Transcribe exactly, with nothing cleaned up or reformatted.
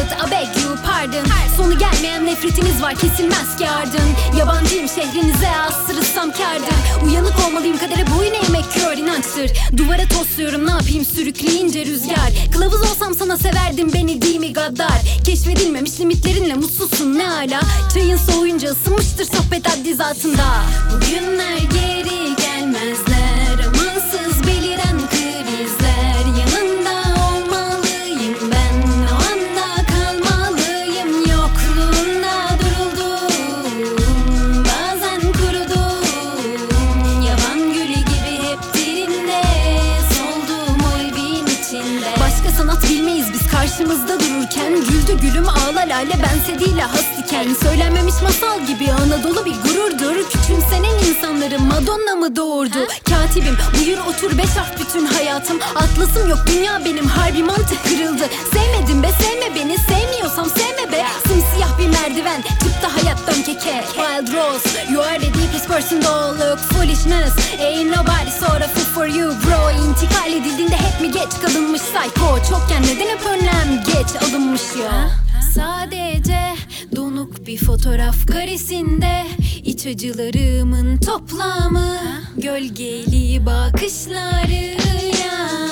world, I beg you pardon. Sonu gelmeyen nefretiniz var, kesilmez ki ardın. Yabancıyım şehrinize, astırırsam kârdır. Uyanık olmalıyım, kadere boyun eğmek kör inançtır. Duvara tosluyorum, ne yapayım sürükleyince rüzgar. Kılavuz olsam sana severdin beni, değil mi gaddar? Keşfedilmemiş limitlerinle mutsuzsun ne ala. Çayın soğuyunca ısınmıştır sohbet haddi zatında. Bugünler geri gelmezler, amansız beliren krizler. Yanında olmalıyım ben, o anda kalmalıyım. Yokluğunda duruldum, bazen kurudum. Yaban gülü gibi hep derinde, soldum o evin içinde. Başka sanat bilmeyiz biz karşımızda dururken. Güldü gülüm ağla lale, bense değil has diken. Söylenmemiş masal gibi Anadolu bir gururdur. Küçümsenen insanları Madonna mı doğurdu? Katibim buyur otur, beş harf bütün hayatım. Atlasım yok dünya benim, harbi mantık kırıldı. Sevmedim be sevme beni, sevmiyorsam sevme be. Simsiyah bir merdiven çıktı hayattan keke. Wild Rose, you are the deepest person, don't look foolishness. Ain't nobody sort of fit for you bro. İntikal edildiğinde hep mi geç kalınmış psycho? Çokken neden hep önlem geç alınmış ya? Sadece donuk bir fotoğraf karesinde iç acılarımın toplamı, gölgeli bakışları ya.